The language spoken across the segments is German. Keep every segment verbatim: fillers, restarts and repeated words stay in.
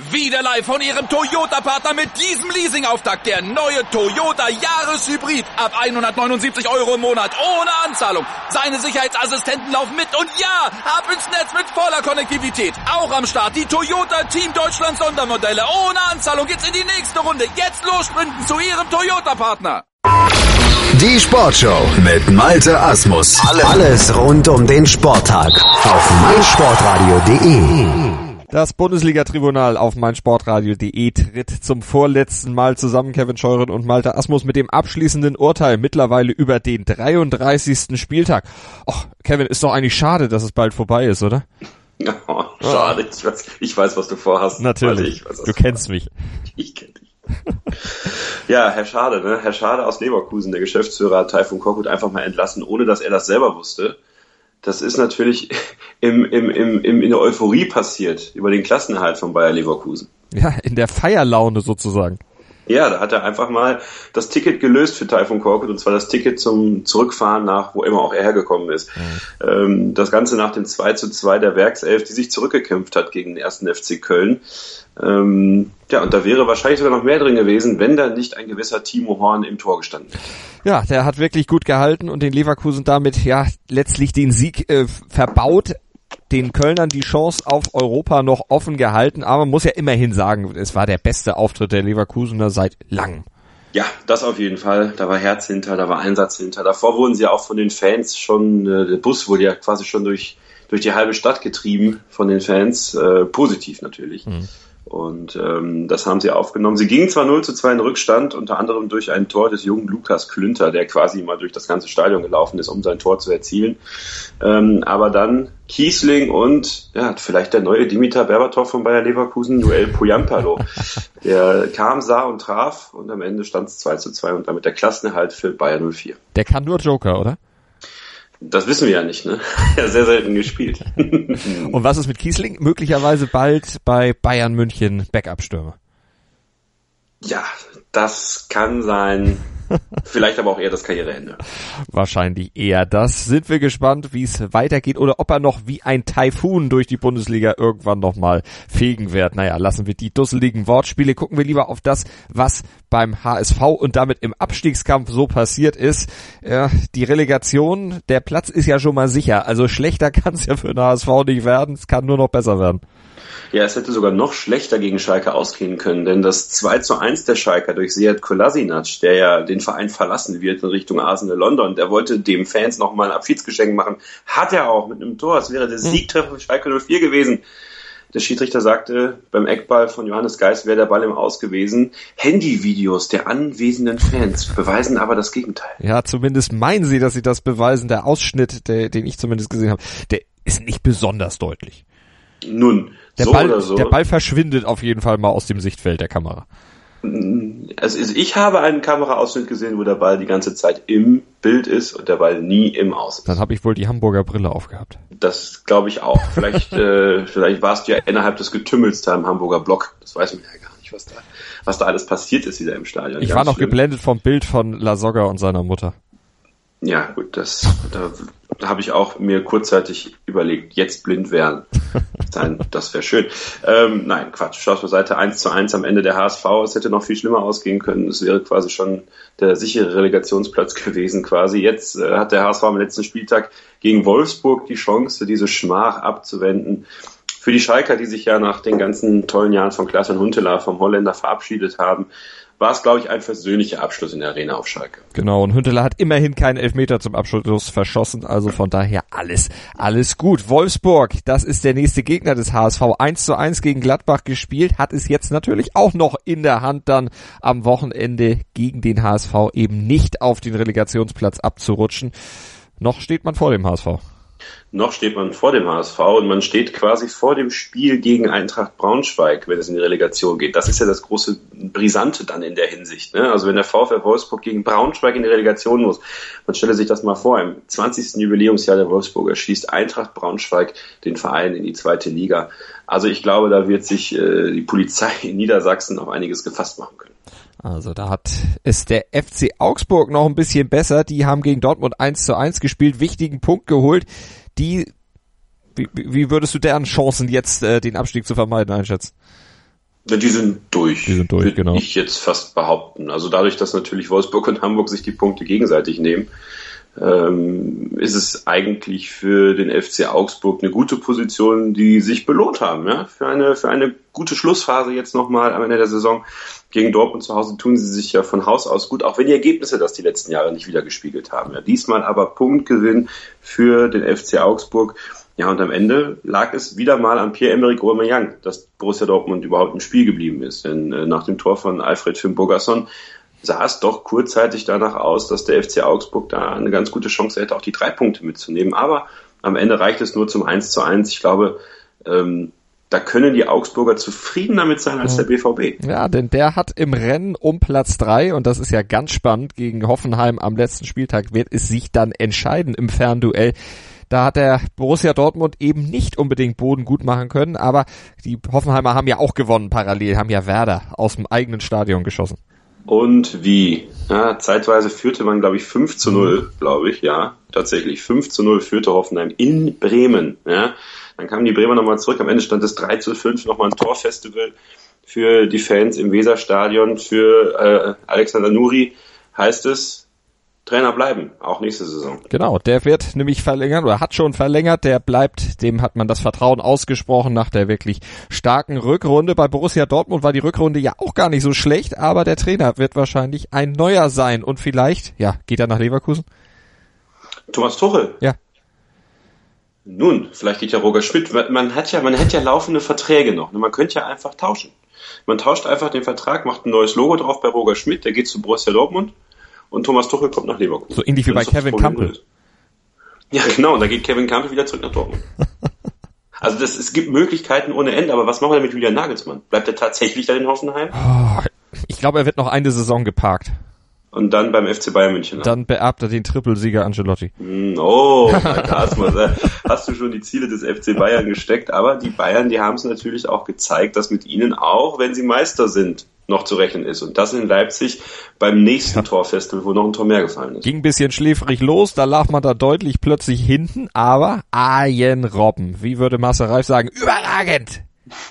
Wieder live von Ihrem Toyota-Partner mit diesem Leasing-Auftakt. Der neue Toyota Jahreshybrid. Ab hundertneunundsiebzig Euro im Monat. Ohne Anzahlung. Seine Sicherheitsassistenten laufen mit. Und ja, ab ins Netz mit voller Konnektivität. Auch am Start die Toyota Team Deutschland Sondermodelle. Ohne Anzahlung geht's in die nächste Runde. Jetzt los sprinten zu Ihrem Toyota-Partner. Die Sportshow mit Malte Asmus. Alles rund um den Sporttag auf meinsportradio punkt de. Das Bundesliga-Tribunal auf meinsportradio punkt de tritt zum vorletzten Mal zusammen. Kevin Scheuren und Malte Asmus mit dem abschließenden Urteil mittlerweile über den dreiunddreißigsten Spieltag. Och, Kevin, ist doch eigentlich schade, dass es bald vorbei ist, oder? Oh, schade. Ich weiß, ich weiß, was du vorhast. Natürlich, ich weiß, du kennst mich. Ich kenn dich. Ja, Herr Schade, ne? Herr Schade aus Leverkusen, der Geschäftsführer, hat Taifun Korkut einfach mal entlassen, ohne dass er das selber wusste. Das ist natürlich im, im, im, im, in der Euphorie passiert, über den Klassenerhalt von Bayer Leverkusen. Ja, in der Feierlaune sozusagen. Ja, da hat er einfach mal das Ticket gelöst für Taifun Korkut, und zwar das Ticket zum Zurückfahren nach, wo immer auch er hergekommen ist. Mhm. Ähm, das Ganze nach dem zwei zu zwei der Werkself, die sich zurückgekämpft hat gegen den ersten F C Köln. Ähm, ja, und da wäre wahrscheinlich sogar noch mehr drin gewesen, wenn da nicht ein gewisser Timo Horn im Tor gestanden hätte. Ja, der hat wirklich gut gehalten und den Leverkusen damit ja letztlich den Sieg äh, verbaut. Den Kölnern die Chance auf Europa noch offen gehalten, aber man muss ja immerhin sagen, es war der beste Auftritt der Leverkusener seit langem. Ja, das auf jeden Fall. Da war Herz hinter, da war Einsatz hinter. Davor wurden sie ja auch von den Fans schon, äh, der Bus wurde ja quasi schon durch durch die halbe Stadt getrieben von den Fans, äh, positiv natürlich. Mhm. Und ähm, das haben sie aufgenommen. Sie gingen zwar null zu zwei in Rückstand, unter anderem durch ein Tor des jungen Lukas Klünter, der quasi mal durch das ganze Stadion gelaufen ist, um sein Tor zu erzielen. Ähm, aber dann Kiesling und ja, vielleicht der neue Dimitar Berbatov von Bayer Leverkusen, Joel Poyampalo. Der kam, sah und traf, und am Ende stand es zwei zu zwei und damit der Klassenerhalt für Bayer null vier. Der kann nur Joker, oder? Das wissen wir ja nicht, ne? Er hat sehr selten gespielt. Und was ist mit Kiesling? Möglicherweise bald bei Bayern München Backup-Stürmer. Ja, das kann sein. Vielleicht aber auch eher das Karriereende. Wahrscheinlich eher das. Sind wir gespannt, wie es weitergeht oder ob er noch wie ein Taifun durch die Bundesliga irgendwann nochmal fegen wird. Naja, lassen wir die dusseligen Wortspiele. Gucken wir lieber auf das, was beim H S V und damit im Abstiegskampf so passiert ist. Ja, die Relegation, der Platz ist ja schon mal sicher. Also schlechter kann es ja für den H S V nicht werden. Es kann nur noch besser werden. Ja, es hätte sogar noch schlechter gegen Schalke ausgehen können, denn das zwei zu eins der Schalker durch Sead Kolasinac, der ja den Verein verlassen wird in Richtung Arsenal London, der wollte dem Fans nochmal ein Abschiedsgeschenk machen, hat er auch mit einem Tor. Es wäre der Siegtreffer für Schalke null vier gewesen. Der Schiedsrichter sagte, beim Eckball von Johannes Geis wäre der Ball im Aus gewesen. Handyvideos der anwesenden Fans beweisen aber das Gegenteil. Ja, zumindest meinen sie, dass sie das beweisen. Der Ausschnitt, der, den ich zumindest gesehen habe, der ist nicht besonders deutlich. Nun, der so Ball, oder so. Der Ball verschwindet auf jeden Fall mal aus dem Sichtfeld der Kamera. Also ich habe einen Kameraausschnitt gesehen, wo der Ball die ganze Zeit im Bild ist und der Ball nie im Aus ist. Dann habe ich wohl die Hamburger Brille aufgehabt. Das glaube ich auch. Vielleicht, äh, vielleicht warst du ja innerhalb des Getümmels da im Hamburger Block. Das weiß man ja gar nicht, was da, was da alles passiert ist wieder im Stadion. Ich Ganz war noch schlimm. geblendet vom Bild von Lasogga und seiner Mutter. Ja, gut, das, da, da habe ich auch mir kurzzeitig überlegt, jetzt blind werden. Nein, das wäre schön. Ähm, nein, Quatsch, Spaß beiseite, eins zu eins am Ende der H S V. Es hätte noch viel schlimmer ausgehen können. Es wäre quasi schon der sichere Relegationsplatz gewesen quasi. Jetzt äh, hat der H S V am letzten Spieltag gegen Wolfsburg die Chance, diese Schmach abzuwenden. Für die Schalker, die sich ja nach den ganzen tollen Jahren von Klaas-Jan Huntelaar vom Holländer verabschiedet haben, war es, glaube ich, ein versöhnlicher Abschluss in der Arena auf Schalke. Genau, und Huntelaar hat immerhin keinen Elfmeter zum Abschluss verschossen, also von daher alles, alles gut. Wolfsburg, das ist der nächste Gegner des H S V. eins zu eins gegen Gladbach gespielt, hat es jetzt natürlich auch noch in der Hand, dann am Wochenende gegen den H S V eben nicht auf den Relegationsplatz abzurutschen. Noch steht man vor dem H S V. Noch steht man vor dem H S V und man steht quasi vor dem Spiel gegen Eintracht Braunschweig, wenn es in die Relegation geht. Das ist ja das große Brisante dann in der Hinsicht, ne? Also wenn der VfL Wolfsburg gegen Braunschweig in die Relegation muss, man stelle sich das mal vor, im zwanzigsten Jubiläumsjahr der Wolfsburger schießt Eintracht Braunschweig den Verein in die zweite Liga. Also ich glaube, da wird sich äh, die Polizei in Niedersachsen auf einiges gefasst machen können. Also da hat es der F C Augsburg noch ein bisschen besser. Die haben gegen Dortmund eins zu eins gespielt, wichtigen Punkt geholt. Die, wie, wie würdest du deren Chancen jetzt, äh, den Abstieg zu vermeiden, einschätzen? Ja, die sind durch, die sind durch, würde genau. ich jetzt fast behaupten. Also dadurch, dass natürlich Wolfsburg und Hamburg sich die Punkte gegenseitig nehmen, ähm, ist es eigentlich für den F C Augsburg eine gute Position, die sich belohnt haben. Ja? Für eine für eine gute Schlussphase jetzt nochmal am Ende der Saison. Gegen Dortmund zu Hause tun sie sich ja von Haus aus gut, auch wenn die Ergebnisse das die letzten Jahre nicht wieder gespiegelt haben. Ja? Diesmal aber Punktgewinn für den F C Augsburg. Ja, und am Ende lag es wieder mal an Pierre-Emerick Aubameyang, dass Borussia Dortmund überhaupt im Spiel geblieben ist. Denn äh, nach dem Tor von Alfred Finn-Bogason sah es doch kurzzeitig danach aus, dass der F C Augsburg da eine ganz gute Chance hätte, auch die drei Punkte mitzunehmen. Aber am Ende reicht es nur zum eins zu eins. Ich glaube, ähm, da können die Augsburger zufriedener mit sein als der B V B. Ja, denn der hat im Rennen um Platz drei, und das ist ja ganz spannend, gegen Hoffenheim am letzten Spieltag wird es sich dann entscheiden im Fernduell. Da hat der Borussia Dortmund eben nicht unbedingt Boden gut machen können, aber die Hoffenheimer haben ja auch gewonnen parallel, haben ja Werder aus dem eigenen Stadion geschossen. Und wie? Ja, zeitweise führte man, glaube ich, fünf zu null, glaube ich, ja, tatsächlich. fünf zu null führte Hoffenheim in Bremen, ja. Dann kamen die Bremer nochmal zurück, am Ende stand es drei zu fünf, nochmal ein Torfestival für die Fans im Weserstadion, für äh, Alexander Nuri heißt es, Trainer bleiben, auch nächste Saison. Genau, der wird nämlich verlängert oder hat schon verlängert, der bleibt, dem hat man das Vertrauen ausgesprochen nach der wirklich starken Rückrunde. Bei Borussia Dortmund war die Rückrunde ja auch gar nicht so schlecht, aber der Trainer wird wahrscheinlich ein neuer sein und vielleicht, ja, geht er nach Leverkusen? Thomas Tuchel? Ja. Nun, vielleicht geht ja Roger Schmidt, man hat ja, man hätte ja laufende Verträge noch, man könnte ja einfach tauschen. Man tauscht einfach den Vertrag, macht ein neues Logo drauf bei Roger Schmidt, der geht zu Borussia Dortmund. Und Thomas Tuchel kommt nach Leverkusen. So ähnlich wie bei Kevin Campbell. Ja, genau. Und da geht Kevin Campbell wieder zurück nach Dortmund. Also das, es gibt Möglichkeiten ohne Ende. Aber was machen wir damit wieder Nagelsmann? Bleibt er tatsächlich da in Hoffenheim? Oh, ich glaube, er wird noch eine Saison geparkt. Und dann beim F C Bayern München. Dann beerbt er den Trippelsieger Ancelotti. Oh, Asmus, hast du schon die Ziele des F C Bayern gesteckt? Aber die Bayern, die haben es natürlich auch gezeigt, dass mit ihnen auch, wenn sie Meister sind, noch zu rechnen ist. Und das in Leipzig beim nächsten ja. Torfestival, wo noch ein Tor mehr gefallen ist. Ging ein bisschen schläfrig los, da lag man da deutlich plötzlich hinten, aber Arjen Robben, wie würde Marcel Reif sagen, überragend!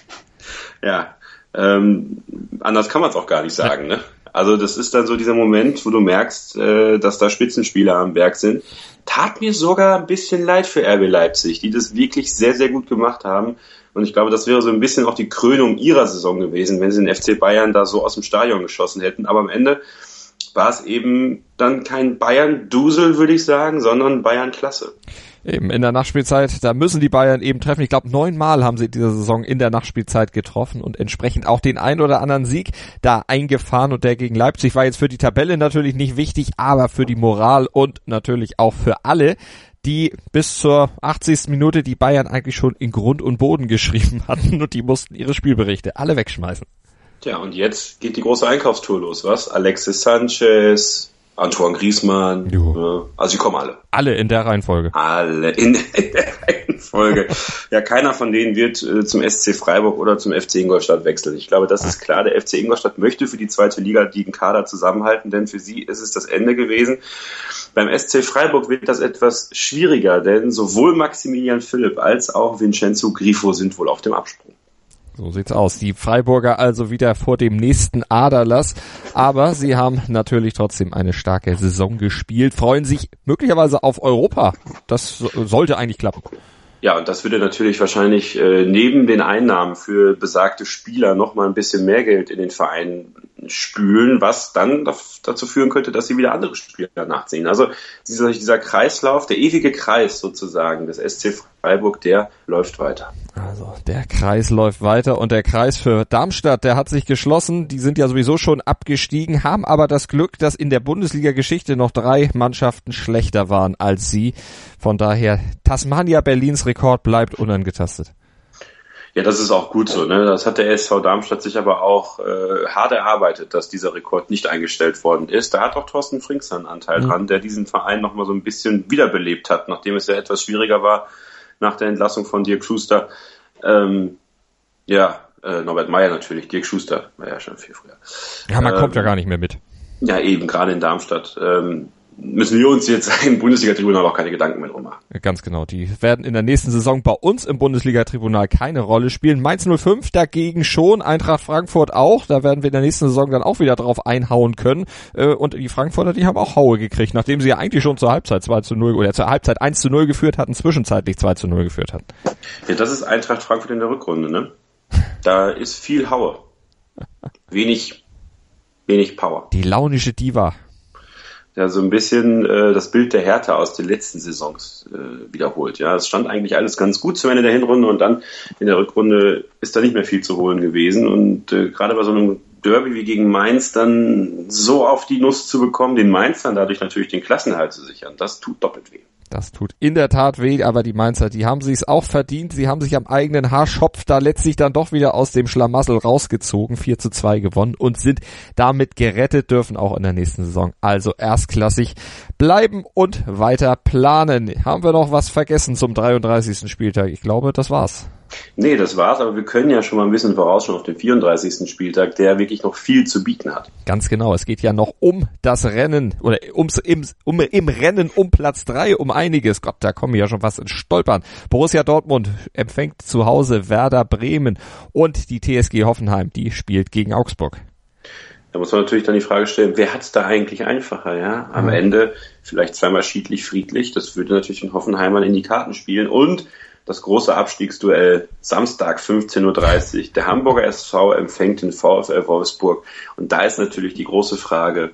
Ja, ähm, anders kann man es auch gar nicht sagen, ne? Also das ist dann so dieser Moment, wo du merkst, äh, dass da Spitzenspieler am Werk sind. Tat mir sogar ein bisschen leid für R B Leipzig, die das wirklich sehr, sehr gut gemacht haben. Und ich glaube, das wäre so ein bisschen auch die Krönung ihrer Saison gewesen, wenn sie den F C Bayern da so aus dem Stadion geschossen hätten. Aber am Ende war es eben dann kein Bayern-Dusel, würde ich sagen, sondern Bayern-Klasse. Eben in der Nachspielzeit, da müssen die Bayern eben treffen. Ich glaube, neunmal haben sie in dieser Saison in der Nachspielzeit getroffen und entsprechend auch den ein oder anderen Sieg da eingefahren. Und der gegen Leipzig war jetzt für die Tabelle natürlich nicht wichtig, aber für die Moral und natürlich auch für alle, die bis zur achtzigsten Minute die Bayern eigentlich schon in Grund und Boden geschrieben hatten und die mussten ihre Spielberichte alle wegschmeißen. Tja, und jetzt geht die große Einkaufstour los, was? Alexis Sanchez, Antoine Griezmann, ja, also die kommen alle. Alle in der Reihenfolge. Alle in der Reihenfolge. Ja, keiner von denen wird äh, zum S C Freiburg oder zum F C Ingolstadt wechseln. Ich glaube, das ist klar. Der F C Ingolstadt möchte für die zweite Liga den Kader zusammenhalten, denn für sie ist es das Ende gewesen. Beim S C Freiburg wird das etwas schwieriger, denn sowohl Maximilian Philipp als auch Vincenzo Grifo sind wohl auf dem Absprung. So sieht's aus. Die Freiburger also wieder vor dem nächsten Aderlass. Aber sie haben natürlich trotzdem eine starke Saison gespielt, freuen sich möglicherweise auf Europa. Das sollte eigentlich klappen. Ja, und das würde natürlich wahrscheinlich äh, neben den Einnahmen für besagte Spieler noch mal ein bisschen mehr Geld in den Verein spülen, was dann dazu führen könnte, dass sie wieder andere Spieler nachziehen. Also dieser, dieser Kreislauf, der ewige Kreis sozusagen des S C Freiburg, der läuft weiter. Also der Kreis läuft weiter und der Kreis für Darmstadt, der hat sich geschlossen. Die sind ja sowieso schon abgestiegen, haben aber das Glück, dass in der Bundesliga-Geschichte noch drei Mannschaften schlechter waren als sie. Von daher, Tasmania Berlins Rekord bleibt unangetastet. Ja, das ist auch gut so, ne? Das hat der S V Darmstadt sich aber auch äh, hart erarbeitet, dass dieser Rekord nicht eingestellt worden ist. Da hat auch Thorsten Frings einen Anteil mhm. dran, der diesen Verein nochmal so ein bisschen wiederbelebt hat, nachdem es ja etwas schwieriger war nach der Entlassung von Dirk Schuster. Ähm, ja, äh, Norbert Meyer natürlich, Dirk Schuster war ja schon viel früher. Ja, man ähm, kommt ja gar nicht mehr mit. Ja, eben, gerade in Darmstadt. Ähm, müssen wir uns jetzt im Bundesliga-Tribunal auch keine Gedanken mehr drum machen. Ganz genau, die werden in der nächsten Saison bei uns im Bundesliga-Tribunal keine Rolle spielen. Mainz null fünf dagegen schon, Eintracht Frankfurt auch, da werden wir in der nächsten Saison dann auch wieder drauf einhauen können. Und die Frankfurter, die haben auch Haue gekriegt, nachdem sie ja eigentlich schon zur Halbzeit zwei zu null oder zur Halbzeit eins zu null geführt hatten, zwischenzeitlich zwei zu null geführt hatten. Ja, das ist Eintracht Frankfurt in der Rückrunde, ne? Da ist viel Haue. Wenig, wenig Power. Die launische Diva. Ja, so ein bisschen äh, das Bild der Hertha aus den letzten Saisons äh, wiederholt. Ja, es stand eigentlich alles ganz gut zum Ende der Hinrunde und dann in der Rückrunde ist da nicht mehr viel zu holen gewesen. Und äh, gerade bei so einem Derby wie gegen Mainz dann so auf die Nuss zu bekommen, den Mainzern dadurch natürlich den Klassenerhalt zu sichern, das tut doppelt weh. Das tut in der Tat weh, aber die Mainzer, die haben sich's auch verdient. Sie haben sich am eigenen Haarschopf da letztlich dann doch wieder aus dem Schlamassel rausgezogen, vier zu zwei gewonnen und sind damit gerettet, dürfen auch in der nächsten Saison also erstklassig bleiben und weiter planen. Haben wir noch was vergessen zum dreiunddreißigsten Spieltag? Ich glaube, das war's. Nee, das war's, aber wir können ja schon mal ein bisschen vorausschauen auf den vierunddreißigsten Spieltag, der wirklich noch viel zu bieten hat. Ganz genau, es geht ja noch um das Rennen oder ums im, um, im Rennen um Platz drei, um einiges. Gott, da kommen wir ja schon fast ins Stolpern. Borussia Dortmund empfängt zu Hause Werder Bremen und die T S G Hoffenheim, die spielt gegen Augsburg. Da muss man natürlich dann die Frage stellen, wer hat's da eigentlich einfacher, ja? Am mhm. Ende vielleicht zweimal schiedlich, friedlich, das würde natürlich den Hoffenheimern in die Karten spielen und das große Abstiegsduell Samstag fünfzehn Uhr dreißig. Der Hamburger S V empfängt den VfL Wolfsburg. Und da ist natürlich die große Frage,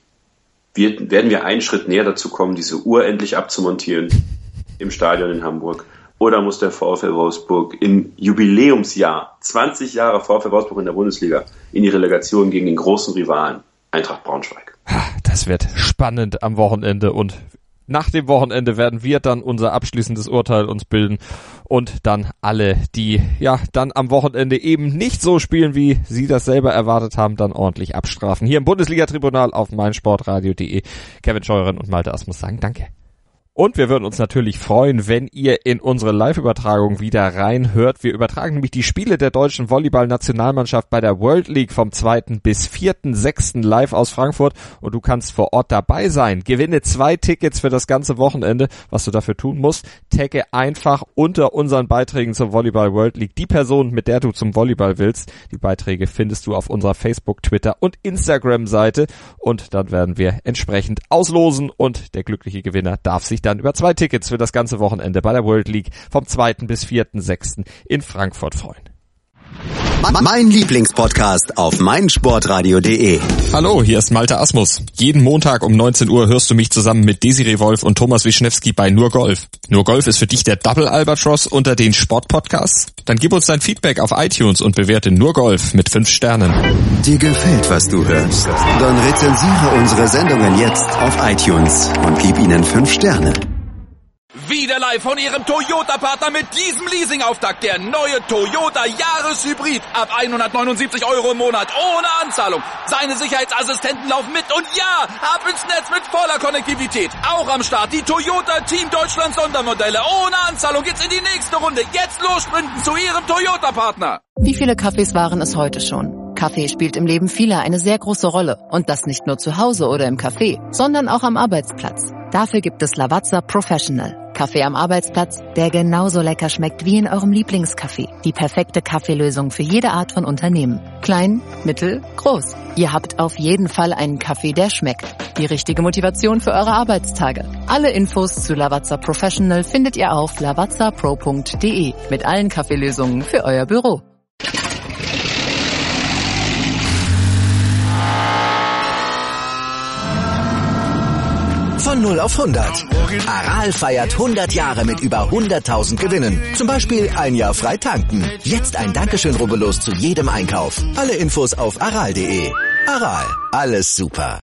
wir, werden wir einen Schritt näher dazu kommen, diese Uhr endlich abzumontieren im Stadion in Hamburg? Oder muss der VfL Wolfsburg im Jubiläumsjahr, zwanzig Jahre VfL Wolfsburg in der Bundesliga, in die Relegation gegen den großen Rivalen Eintracht Braunschweig? Das wird spannend am Wochenende und nach dem Wochenende werden wir dann unser abschließendes Urteil uns bilden und dann alle, die ja dann am Wochenende eben nicht so spielen, wie sie das selber erwartet haben, dann ordentlich abstrafen. Hier im Bundesliga-Tribunal auf meinsportradio punkt de. Kevin Scheuren und Malte Asmus sagen Danke. Und wir würden uns natürlich freuen, wenn ihr in unsere Live-Übertragung wieder reinhört. Wir übertragen nämlich die Spiele der deutschen Volleyball-Nationalmannschaft bei der World League vom zweiten bis vierten sechsten live aus Frankfurt und du kannst vor Ort dabei sein. Gewinne zwei Tickets für das ganze Wochenende. Was du dafür tun musst, tagge einfach unter unseren Beiträgen zur Volleyball World League die Person, mit der du zum Volleyball willst. Die Beiträge findest du auf unserer Facebook, Twitter und Instagram-Seite und dann werden wir entsprechend auslosen und der glückliche Gewinner darf sich dann über zwei Tickets für das ganze Wochenende bei der World League vom zweiten bis vierten sechsten in Frankfurt freuen. Mein Lieblingspodcast auf meinsportradio punkt de. Hallo, hier ist Malte Asmus. Jeden Montag um neunzehn Uhr hörst du mich zusammen mit Desiree Wolf und Thomas Wischnewski bei Nur Golf. Nur Golf ist für dich der Double Albatross unter den Sportpodcasts? Dann gib uns dein Feedback auf iTunes und bewerte Nur Golf mit fünf Sternen. Dir gefällt, was du hörst? Dann rezensiere unsere Sendungen jetzt auf iTunes und gib ihnen fünf Sterne. Wieder live von Ihrem Toyota-Partner mit diesem Leasing-Auftakt. Der neue Toyota Jahreshybrid. Ab hundertneunundsiebzig Euro im Monat. Ohne Anzahlung. Seine Sicherheitsassistenten laufen mit. Und ja, ab ins Netz mit voller Konnektivität. Auch am Start die Toyota Team Deutschland Sondermodelle. Ohne Anzahlung geht's in die nächste Runde. Jetzt los sprinten zu Ihrem Toyota-Partner. Wie viele Kaffees waren es heute schon? Kaffee spielt im Leben vieler eine sehr große Rolle. Und das nicht nur zu Hause oder im Café, sondern auch am Arbeitsplatz. Dafür gibt es Lavazza Professional. Kaffee am Arbeitsplatz, der genauso lecker schmeckt wie in eurem Lieblingscafé. Die perfekte Kaffeelösung für jede Art von Unternehmen. Klein, mittel, groß. Ihr habt auf jeden Fall einen Kaffee, der schmeckt. Die richtige Motivation für eure Arbeitstage. Alle Infos zu Lavazza Professional findet ihr auf lavazza pro punkt de. Mit allen Kaffeelösungen für euer Büro. Von null auf hundert. Aral feiert hundert Jahre mit über hunderttausend Gewinnen. Zum Beispiel ein Jahr frei tanken. Jetzt ein Dankeschön, rubbellos zu jedem Einkauf. Alle Infos auf aral punkt de. Aral, alles super.